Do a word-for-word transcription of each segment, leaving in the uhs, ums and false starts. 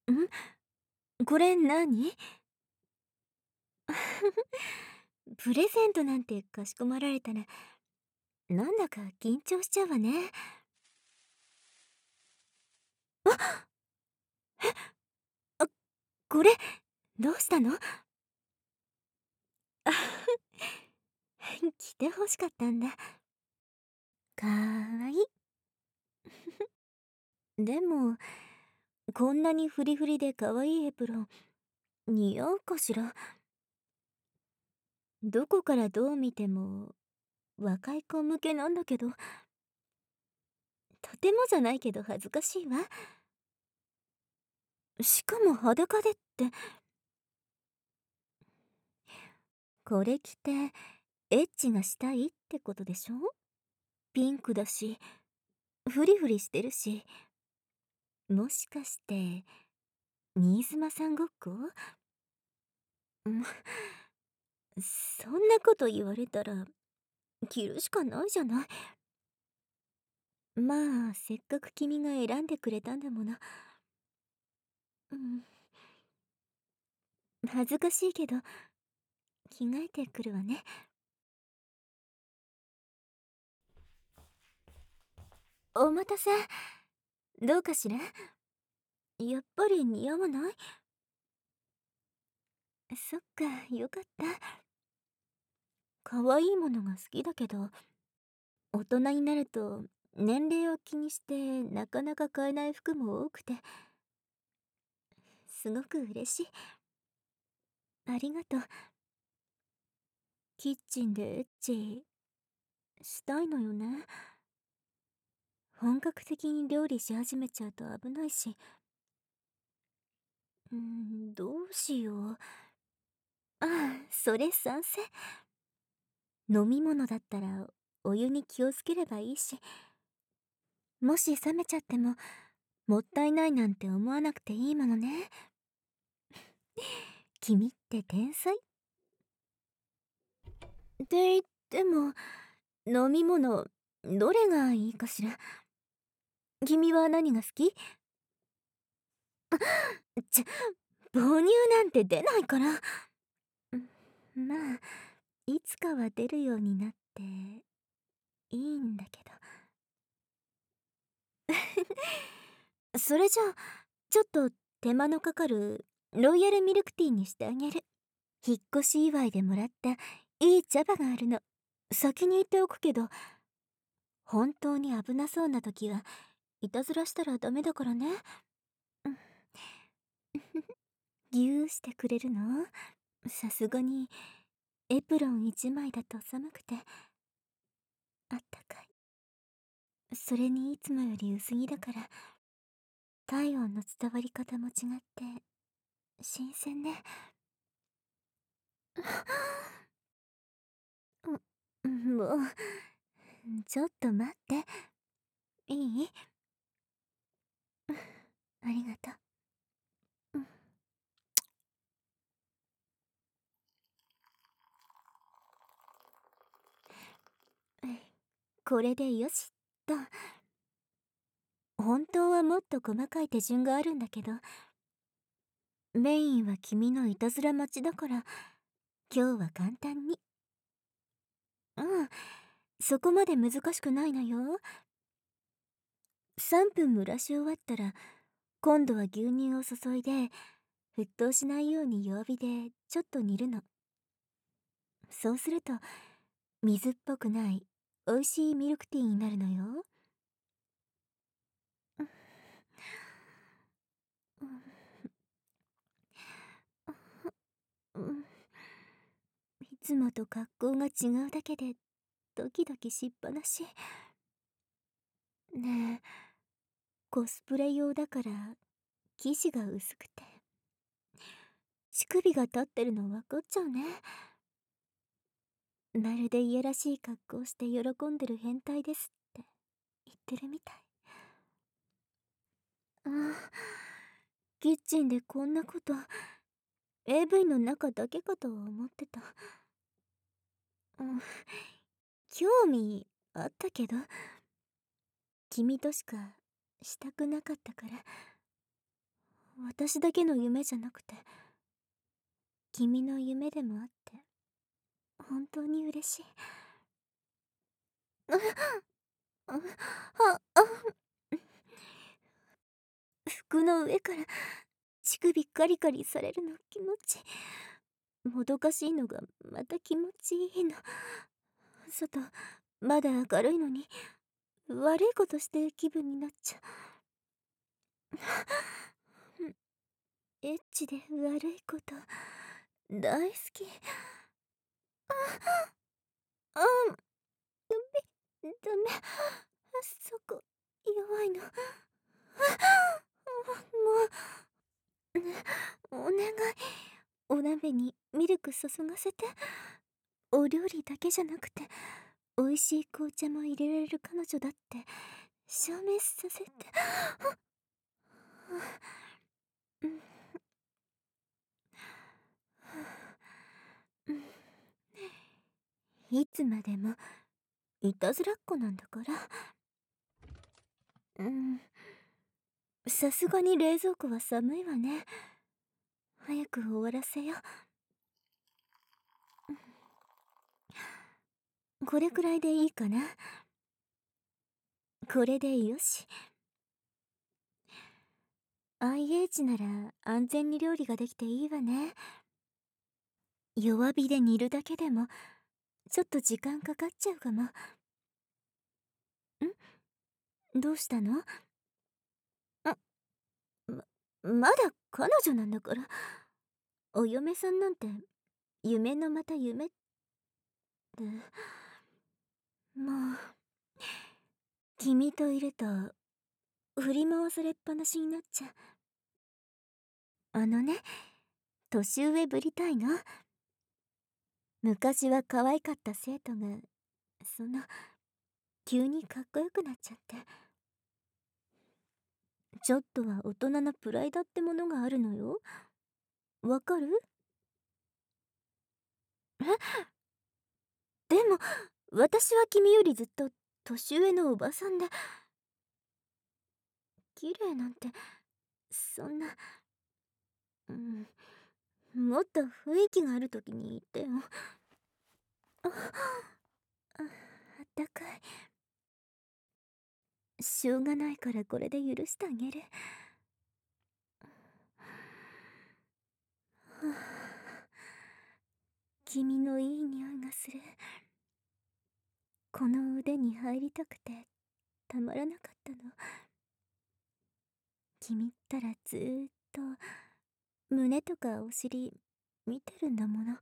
ん？これ何？プレゼントなんてかしこまられたら、なんだか緊張しちゃうわね。あ！あ、これ、どうしたの？着て欲しかったんだ。かわいい。でも、こんなにフリフリで可愛いエプロン、似合うかしら？どこからどう見ても、若い子向けなんだけど。とてもじゃないけど恥ずかしいわ。しかも裸でって。これ着て、エッチがしたいってことでしょ？ピンクだし、フリフリしてるし。もしかして、新妻さんごっこ？うん、そんなこと言われたら、着るしかないじゃない。まあ、せっかく君が選んでくれたんだもの。うん。恥ずかしいけど、着替えてくるわね。お待たせ。どうかしら？やっぱり似合わない？そっか、よかった。可愛いものが好きだけど、大人になると年齢を気にしてなかなか買えない服も多くて、すごく嬉しい。ありがとう。キッチンでエッチしたいのよね。本格的に料理し始めちゃうと危ないし。うーん、どうしよう。ああ、それ賛成。飲み物だったらお湯に気をつければいいし、もし冷めちゃってももったいないなんて思わなくていいものね。君って天才って言っても、飲み物どれがいいかしら？君は何が好き？ちゃ、母乳なんて出ないから。ん、まあ、いつかは出るようになっていいんだけど。それじゃあ、ちょっと手間のかかるロイヤルミルクティーにしてあげる。引っ越し祝いでもらったいい茶葉があるの。先に言っておくけど、本当に危なそうな時はいたずらしたらダメだからね。うん。ぎゅーしてくれるの？さすがにエプロン一枚だと寒くてあったかい。それにいつもより薄着だから体温の伝わり方も違って新鮮ね。う、もう、ちょっと待って。いい？ありがとう。うん。これでよしっと。本当はもっと細かい手順があるんだけど、メインは君のいたずら待ちだから今日は簡単に。うん、そこまで難しくないのよ。さんぷん蒸らし終わったら今度は牛乳を注いで沸騰しないように弱火でちょっと煮るの。そうすると水っぽくない美味しいミルクティーになるのよ。うん、いつもと格好が違うだけでドキドキしっぱなし。ねえ、コスプレ用だから生地が薄くて乳首が立ってるの分かっちゃうね。まるでいやらしい格好して喜んでる変態ですって言ってるみたい。ああ、キッチンでこんなこと エーブイ の中だけかと思ってた。うん、興味あったけど君としかしたくなかったから。 私だけの夢じゃなくて君の夢でもあって本当に嬉しい。ああああ服の上から乳首カリカリされるの気持ちもどかしいのがまた気持ちいいの。外まだ明るいのに悪いことして気分になっちゃう。エッチで悪いこと大好き。ああダメダメそこ弱いの。もう、ね、お願いお鍋にミルク注がせて。お料理だけじゃなくて美味しい紅茶も入れられる彼女だって証明させて。いつまでもいたずらっ子なんだから。うんさすがに冷蔵庫は寒いわね。早く終わらせよ。これくらいでいいかな。これでよし。 アイエイチ なら安全に料理ができていいわね。弱火で煮るだけでもちょっと時間かかっちゃうかも。んどうしたの？んま、まだ彼女なんだから。お嫁さんなんて夢のまた夢って。もう君といると振り回されっぱなしになっちゃう。あのね、年上ぶりたいの。昔は可愛かった生徒がその急にかっこよくなっちゃって。ちょっとは大人のプライドってものがあるのよ。わかる？え？でも私は君よりずっと年上のおばさんで綺麗なんてそんな。うんもっと雰囲気がある時に言ってよ。あ、あったかい。しょうがないからこれで許してあげる。はあ、君のいい匂いがする。この腕に入りたくてたまらなかったの。君ったらずーっと胸とかお尻見てるんだもの。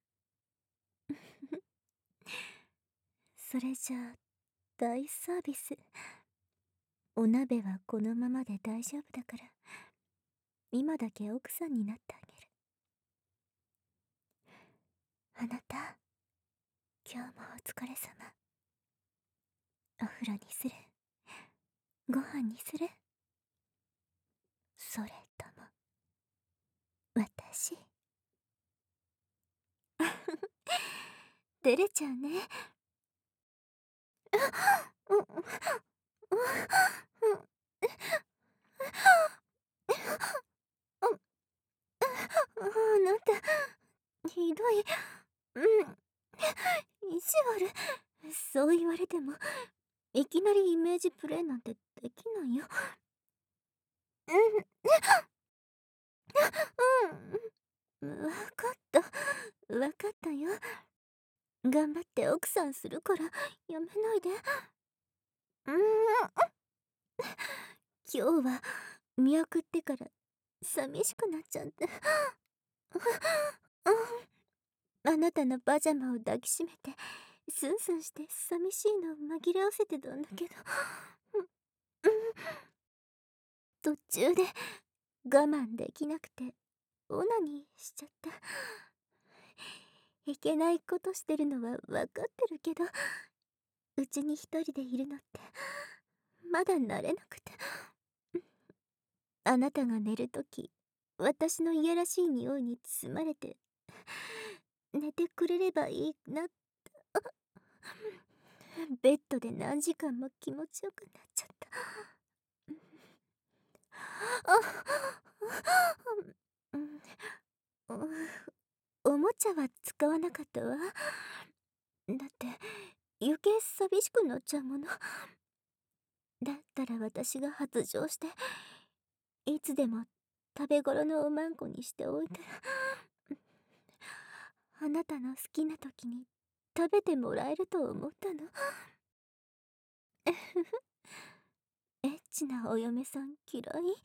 それじゃあ大サービス。お鍋はこのままで大丈夫だから今だけ奥さんになってあげる。あなた今日もお疲れ様。お風呂にする？ご飯にする？それとも私？照れちゃうね。う、う、う、う、あなたひどい。うん意地悪。そう言われてもいきなりイメージプレイなんてできないよ。うんうん、わかったわかったよ。頑張って奥さんするからやめないで。うん今日は見送ってから寂しくなっちゃって。あなたのパジャマを抱きしめてスンスンして寂しいのを紛らわせてたんだけど、途中で我慢できなくてオナニーしちゃった。いけないことしてるのは分かってるけどうちに一人でいるのってまだ慣れなくて。あなたが寝るとき私のいやらしい匂いに包まれて寝てくれればいいなって。ベッドで何時間も気持ちよくなっちゃった。あうん、お、おもちゃは使わなかったわ。だって余計寂しくなっちゃうもの。だったら私が発情していつでも食べ頃のおまんこにしておいたら、あなたの好きな時に食べてもらえると思ったの。エッチなお嫁さん嫌い？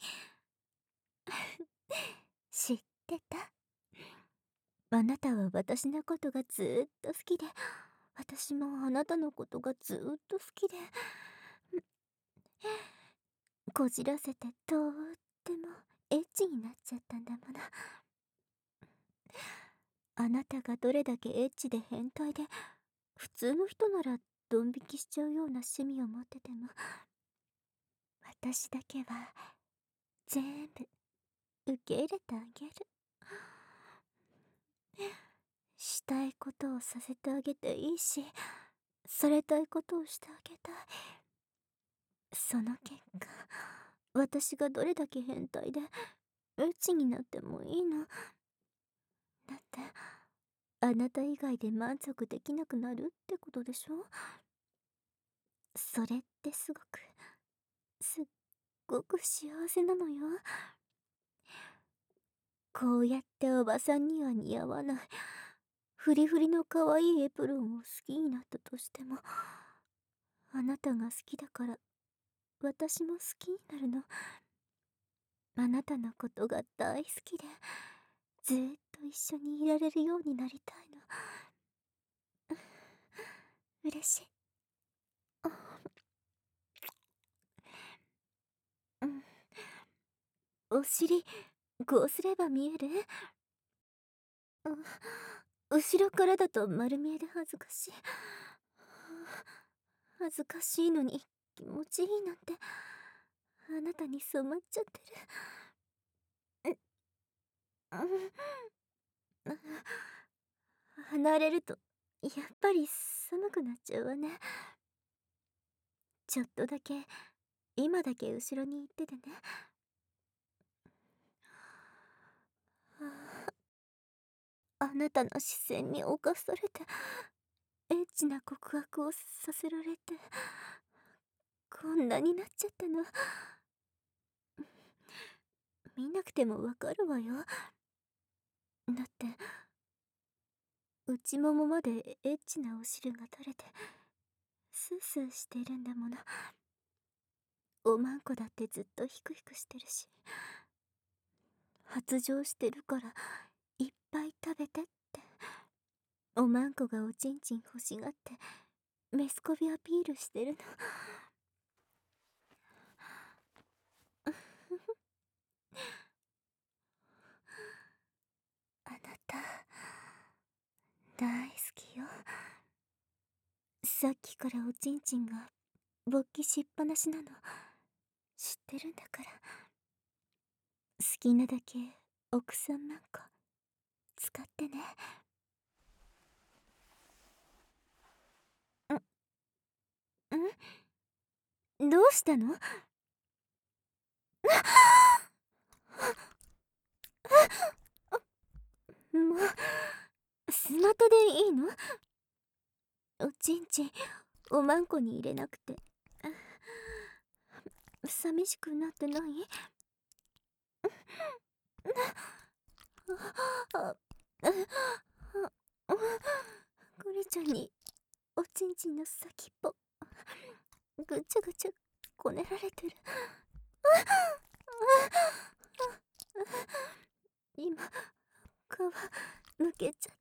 知ってた？あなたは私のことがずーっと好きで、私もあなたのことがずーっと好きで、こじらせてとーってもエッチになっちゃったんだもの。あなたがどれだけエッチで変態で、普通の人ならドン引きしちゃうような趣味を持ってても、私だけは全部受け入れてあげる。したいことをさせてあげていいし、されたいことをしてあげたい。その結果、私がどれだけ変態でエッチになってもいいの。だってあなた以外で満足できなくなるってことでしょ。それってすごくすっごく幸せなのよ。こうやっておばさんには似合わないフリフリの可愛いエプロンを好きになったとしても、あなたが好きだから私も好きになるの。あなたのことが大好きでずーっと一緒にいられるようになりたいの。嬉しい。うん、お尻こうすれば見える？うん、後ろからだと丸見えで恥ずかしい。恥ずかしいのに気持ちいいなんて、あなたに染まっちゃってる。うん、うん、離れるとやっぱり寒くなっちゃうわね。ちょっとだけ今だけ後ろに行っててね。あなたの視線に侵されてエッチな告白をさせられてこんなになっちゃったの。見なくてもわかるわよ。だって内ももまでエッチなお汁が垂れてスースーしてるんだもの。おまんこだってずっとヒクヒクしてるし、発情してるからいっぱい食べてっておまんこがおちんちん欲しがってメスコビアピールしてるの。あなた大好きよ。さっきからおちんちんが勃起しっぱなしなの知ってるんだから。好きなだけ奥さんまんこ使ってね。んどうしたの？もうスマートでいいの？おちんちんおまんこに入れなくて寂しくなってない？ゴリちゃんにおちんちんの先っぽぐちゃぐちゃこねられてる。今皮むけちゃった。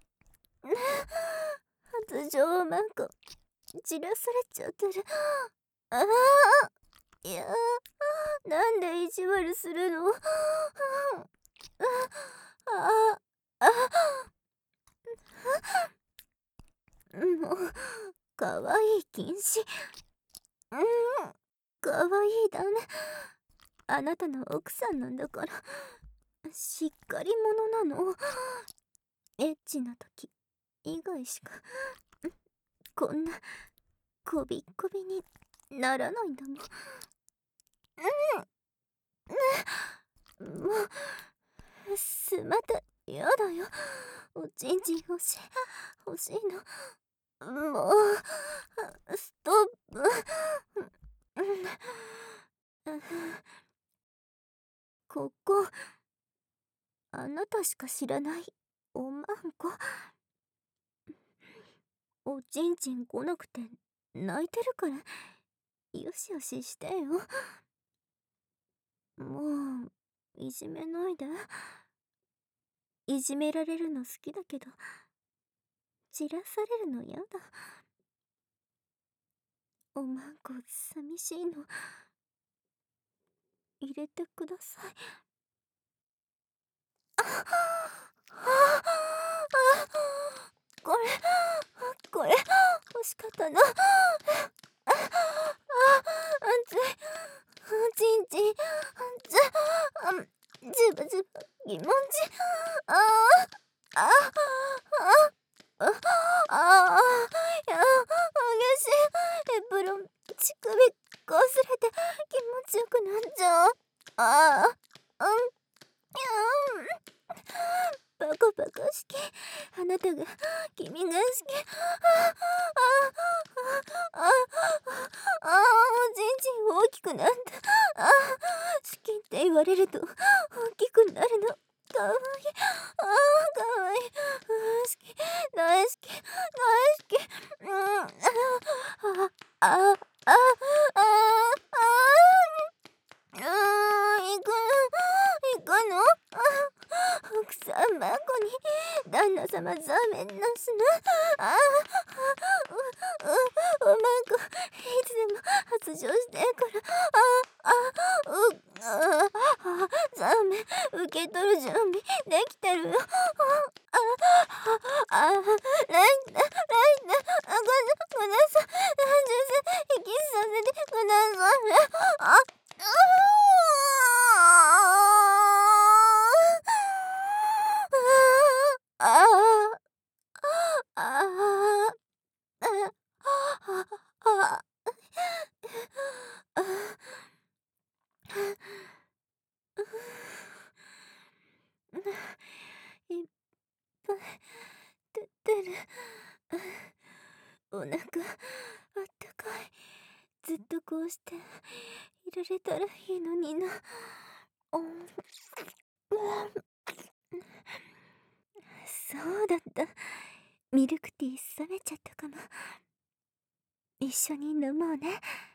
発情まんこじらされちゃってる。ああ、いやー、なんで意地悪するの？ああああ、もうかわいい禁止。うん、かわいいだね。あなたの奥さんなんだからしっかり者なの。エッチな時以外しかこんなこびっこびにならないんだもん。 またやだよ。おちんちん欲しい欲しいの。もうストップ。うんうんここあなたしか知らないおまんこ。おちんちん来なくて泣いてるからよしよししてよ。もういじめないで。いじめられるの好きだけど散らされるのやだ。おまんこ寂しいの入れてください。あああこれこれ欲しかったな。ああ熱いちんちんずあずぶずぶ気持ちあああああああや激しいエプロン乳首こすれて気持ちよくなっちゃう。ああうんバカバカしきあなたが君が好き。ああああああおちんちん大きくなった。ああ好きって言われると大きくなるのかわいい。ああかわいい。好き大好き大好き。うんあああああああ行く行くの奥さん孫に旦那様ざめんなすな。ああううおまんこいつでも発情してからああうああざめ受け取る準備できてるよ。あああライトライトあごめんなさい。女性息させてください。ああああああいっぱい出てる。お腹あったかい。ずっとこうしていられたらいいのにな。そうだった。ミルクティー冷めちゃったかも。一緒に飲もうね。